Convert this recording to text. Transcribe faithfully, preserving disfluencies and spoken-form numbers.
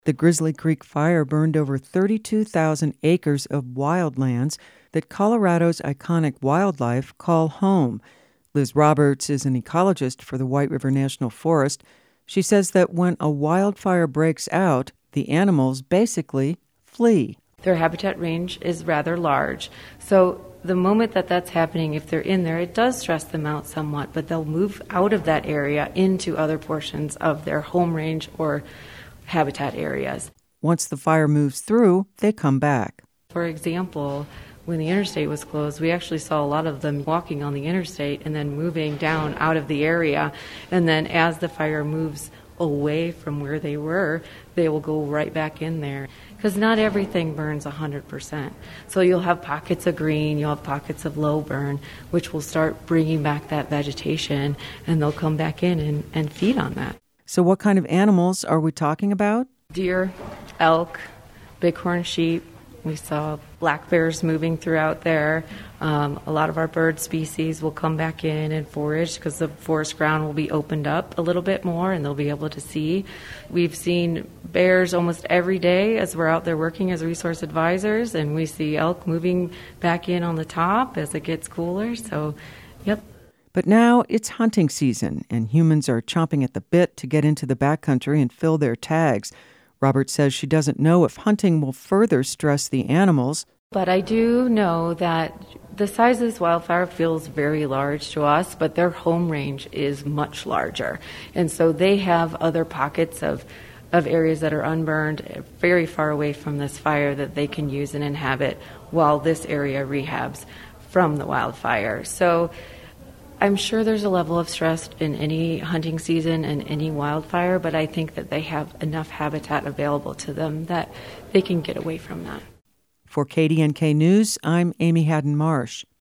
The Grizzly Creek Fire burned over thirty-two thousand acres of wildlands that Colorado's iconic wildlife call home. Liz Roberts is an ecologist for the White River National Forest. She says that when a wildfire breaks out, the animals basically flee. Their habitat range is rather large. So the moment that that's happening, if they're in there, it does stress them out somewhat, but they'll move out of that area into other portions of their home range or habitat areas. Once the fire moves through, they come back. For example, when the interstate was closed, we actually saw a lot of them walking on the interstate and then moving down out of the area. And then as the fire moves away from where they were, they will go right back in there. Because not everything burns one hundred percent. So you'll have pockets of green, you'll have pockets of low burn, which will start bringing back that vegetation, and they'll come back in and, and feed on that. So what kind of animals are we talking about? Deer, elk, bighorn sheep. We saw black bears moving throughout there. Um, a lot of our bird species will come back in and forage because the forest ground will be opened up a little bit more and they'll be able to see. We've seen bears almost every day as we're out there working as resource advisors, and we see elk moving back in on the top as it gets cooler. So, yep. But now it's hunting season, and humans are chomping at the bit to get into the backcountry and fill their tags. Robert says she doesn't know if hunting will further stress the animals. But I do know that the size of this wildfire feels very large to us, but their home range is much larger. And so they have other pockets of, of areas that are unburned very far away from this fire that they can use and inhabit while this area rehabs from the wildfire. So I'm sure there's a level of stress in any hunting season and any wildfire, but I think that they have enough habitat available to them that they can get away from that. For K D N K News, I'm Amy Haddon Marsh.